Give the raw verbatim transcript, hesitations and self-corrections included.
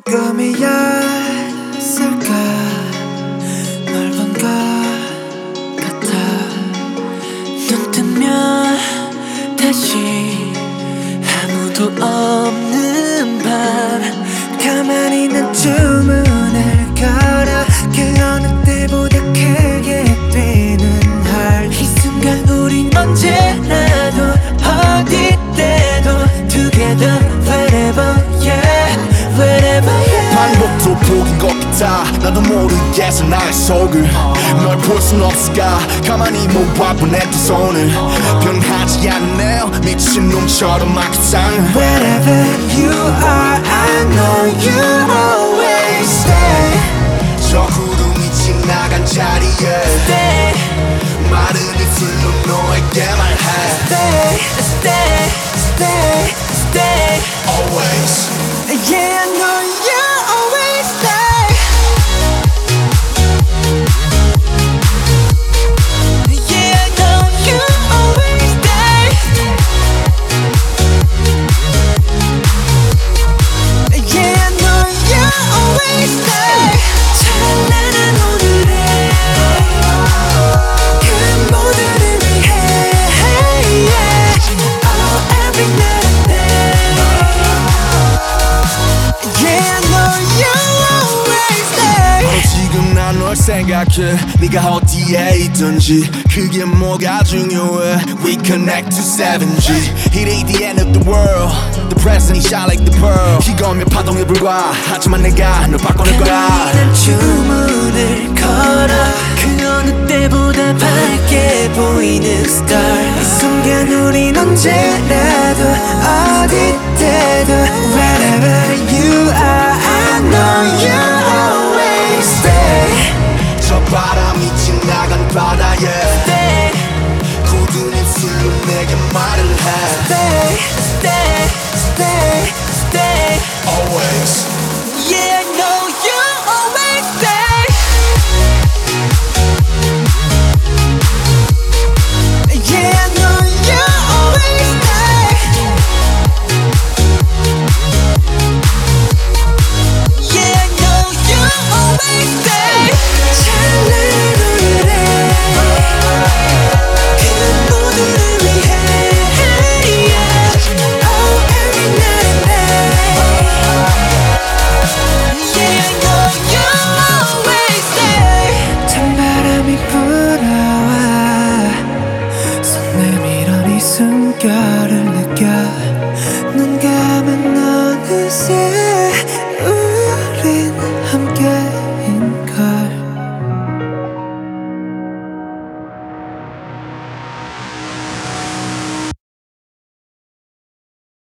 꿈이었을까 널 본 것 같아. 눈 뜨면 다시 아무도 없는 밤 가만히 난 주문을 걸어 그 어느 때보다 크게 뛰는 heart. 이 순간 우린 언제라도 어디 때도 together wherever yeah wherever yeah. 반복도 복인 것 같아. 나도 모르겠어 나의 속을. 널 볼 순 없을까 가만히 모아본 내 두 손을. 변하지 않는 내 미친놈처럼 막 이상해. Wherever you are I know you'll always stay. 저 구름이 지나간 자리에 Stay 마른 입술로 너에게 말해. Stay Stay Stay Stay Always. Yeah I know you'll always stay. Yeah I know you'll always stay. Yeah I know you'll always stay. 찬란한 오늘에 그 모두를 위해 yeah. Oh every night and day. Yeah I know you'll always stay. 바로 지금 난 널 생각해. 네가 어디에 있든지 그게 뭐가 중요해. We connect to seven G. It ain't the end of the world. The present is shine like the pearl. 이거면 파동에 불과 하지만 내가 널 바꿔낼 거야. 난 주문을 걸어 그 어느 때보다 밝게 보이는 star. 이 순간 우린 언제라도 어디 때도 wherever you are I know you'll always stay. 저 바람이 지나간 바다에 Stay 굳은 입술로 내게 말을 해. Stay Stay Stay Stay Always.